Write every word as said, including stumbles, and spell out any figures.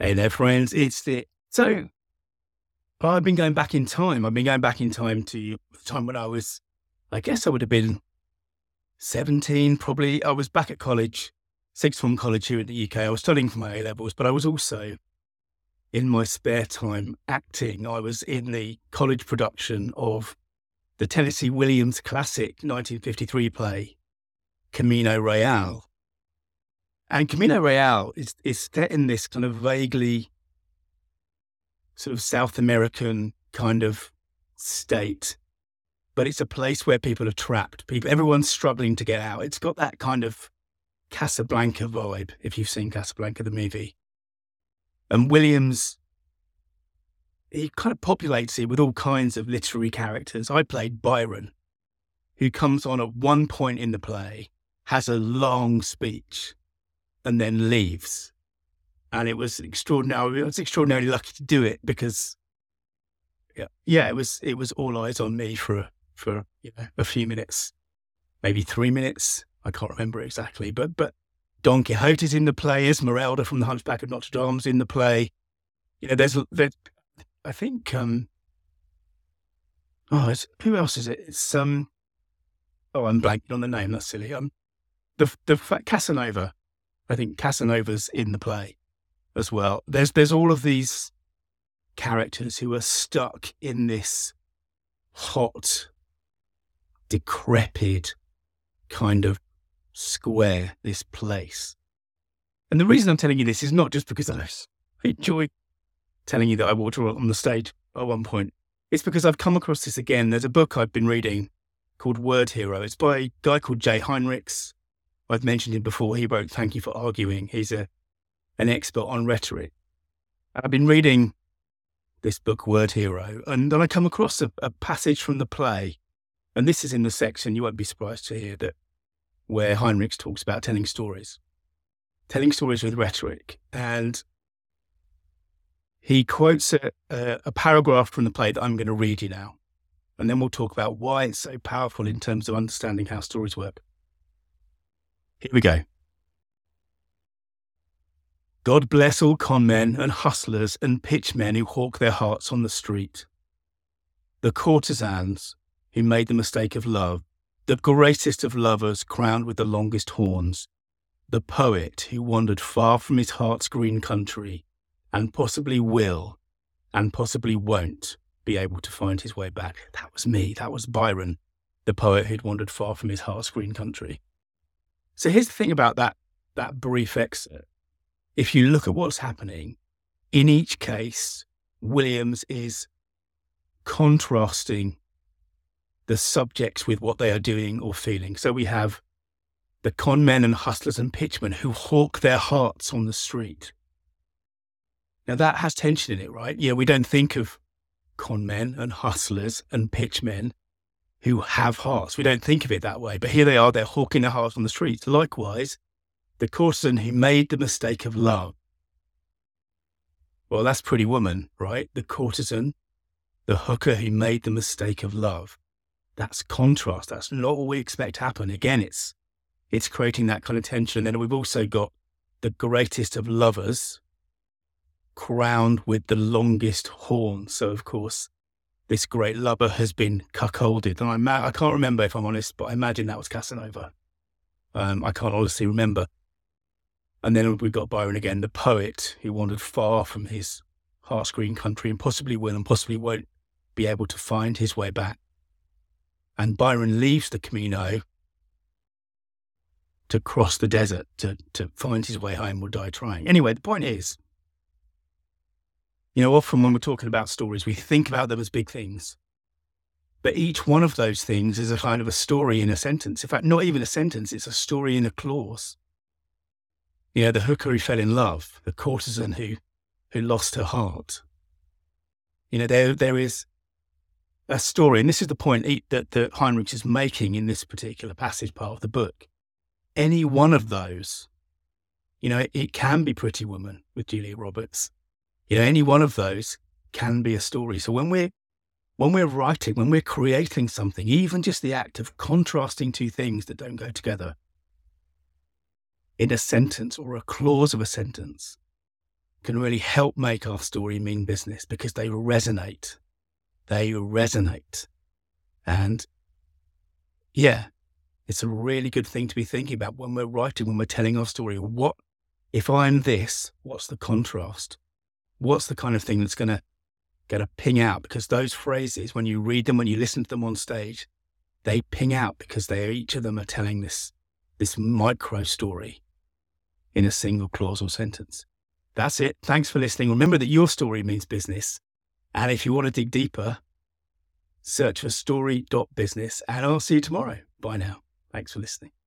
Hey there, friends. It's the so I've been going back in time. I've been going back in time to the time when I was, I guess I would have been seventeen, probably. I was back at college, sixth form college here in the U K. I was studying for my A levels, but I was also in my spare time acting. I was in the college production of the Tennessee Williams classic nineteen fifty-three play, Camino Real. And Camino Real is, is set in this kind of vaguely sort of South American kind of state, but it's a place where people are trapped. People, everyone's struggling to get out. It's got that kind of Casablanca vibe, if you've seen Casablanca, the movie. And Williams, he kind of populates it with all kinds of literary characters. I played Byron, who comes on at one point in the play, has a long speech, and then leaves. And it was extraordinary. I was extraordinarily lucky to do it because, yeah, yeah, it was it was all eyes on me for for you know a few minutes, maybe three minutes. I can't remember exactly, but but Don Quixote's in the play. Esmeralda from The Hunchback of Notre Dame's in the play. You know, there's there's I think um oh, it's, who else is it? It's um oh, I'm blanking on the name. That's silly. Um, the the Casanova. I think Casanova's in the play as well. There's there's all of these characters who are stuck in this hot, decrepit kind of square, this place. And the reason I'm telling you this is not just because I enjoy telling you that I walked on the stage at one point. It's because I've come across this again. There's a book I've been reading called Word Hero. It's by a guy called Jay Heinrichs. I've mentioned him before. He wrote Thank You for Arguing. He's a an expert on rhetoric. I've been reading this book, Word Hero, and then I come across a, a passage from the play. And this is in the section, you won't be surprised to hear, that where Heinrichs talks about telling stories, telling stories with rhetoric. And he quotes a, a, a paragraph from the play that I'm going to read you now. And then we'll talk about why it's so powerful in terms of understanding how stories work. Here we go. God bless all con men and hustlers and pitchmen who hawk their hearts on the street. The courtesans who made the mistake of love, the greatest of lovers crowned with the longest horns, the poet who wandered far from his heart's green country and possibly will and possibly won't be able to find his way back. That was me. That was Byron, the poet who'd wandered far from his heart's green country. So here's the thing about that, that brief excerpt. If you look at what's happening, in each case, Williams is contrasting the subjects with what they are doing or feeling. So we have the con men and hustlers and pitchmen who hawk their hearts on the street. Now that has tension in it, right? Yeah, we don't think of con men and hustlers and pitchmen who have hearts. We don't think of it that way, but here they are, they're hawking their hearts on the streets. Likewise, the courtesan who made the mistake of love. Well, that's Pretty Woman, right? The courtesan, the hooker who made the mistake of love. That's contrast. That's not what we expect to happen. Again, it's it's creating that kind of tension. And then we've also got the greatest of lovers crowned with the longest horn. So, of course, this great lover has been cuckolded. And I, ma- I can't remember, if I'm honest, but I imagine that was Casanova. Um, I can't honestly remember. And then we've got Byron again, the poet who wandered far from his heart's green country and possibly will and possibly won't be able to find his way back. And Byron leaves the Camino to cross the desert, to, to find his way home or die trying. Anyway, the point is, you know, often when we're talking about stories, we think about them as big things. But each one of those things is a kind of a story in a sentence. In fact, not even a sentence, it's a story in a clause. You know, the hooker who fell in love, the courtesan who, who lost her heart. You know, there there is a story, and this is the point that, that Heinrichs is making in this particular passage part of the book. Any one of those, you know, it, it can be Pretty Woman with Julia Roberts. You know, any one of those can be a story. So when we're when we're writing, when we're creating something, even just the act of contrasting two things that don't go together in a sentence or a clause of a sentence, can really help make our story mean business because they resonate. They resonate. And yeah, it's a really good thing to be thinking about when we're writing, when we're telling our story. What, if I'm this, what's the contrast? What's the kind of thing that's going to get a ping out? Because those phrases, when you read them, when you listen to them on stage, they ping out because they each of them are telling this, this micro story in a single clause or sentence. That's it. Thanks for listening. Remember that your story means business. And if you want to dig deeper, search for story dot business, and I'll see you tomorrow. Bye now. Thanks for listening.